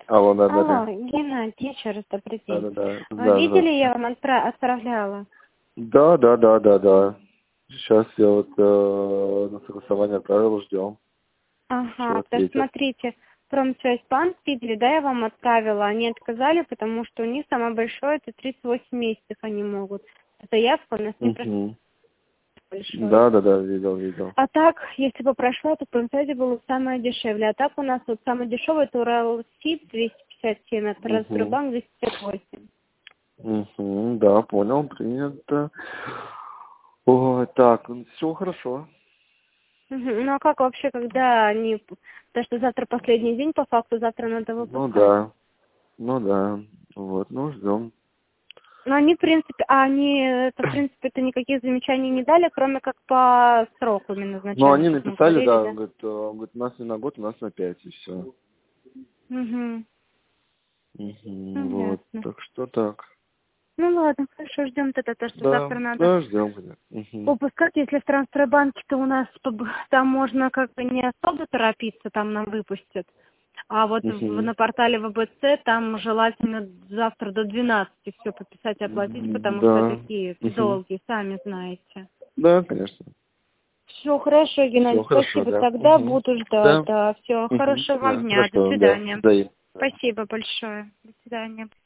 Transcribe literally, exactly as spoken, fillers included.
Алло, да, да, Алло, да. Геннадий, еще раз добрый Да, день. да, да. Вы Да, видели, здравствуйте. я вам отпра- отправляла? Да, да, да, да, да. Сейчас я вот э, на согласование отправил, ждем. Что Ага, то есть ответят. смотрите, Промсвязьбанк, видели, да, я вам отправила, они отказали, потому что у них самое большое, это тридцать восемь месяцев они могут. Заявка у нас не прошла Угу. большой. Да, да, да, видел, видел. А так, если бы прошло, то Промсвязи было самое дешевле. А так у нас вот самый дешевый, это Уралсиб двести пятьдесят семь, это Угу. Росгербанк двести пятьдесят восемь. Угу, да, понял, принято. Ой, так, все хорошо. Мгм. Ну а как вообще, когда они... Потому что завтра последний день, по факту, завтра надо Ну выпускать. да, ну да. Вот, ну ждем. Но они, в принципе, а они, это, в принципе, это никаких замечаний не дали, кроме как по сроку именно Ну, изначально, они как мы написали, говорили, да, да? говорит, э, говорит, у нас не на год, у нас на пять, и все. Угу. Угу, Ну, вот, ясно. так что так. Ну ладно, хорошо, ждем тогда то, что Да, завтра надо да, ждем, конечно. Угу. выпускать. Если в Транстройбанке-то у нас поб- там можно как бы не особо торопиться, там нам выпустят. А вот в- Угу. на портале ВБЦ там желательно завтра до двенадцати все подписать и оплатить, потому что Да. такие Угу. долгие, сами знаете. Да, конечно. Все хорошо, Все Геннадий, хорошо, спасибо. да. Тогда Угу. буду ждать. Да. Да, все. Угу. Хорошего вам Да, дня. До хорошо, да. свидания. Да. Спасибо большое. До свидания.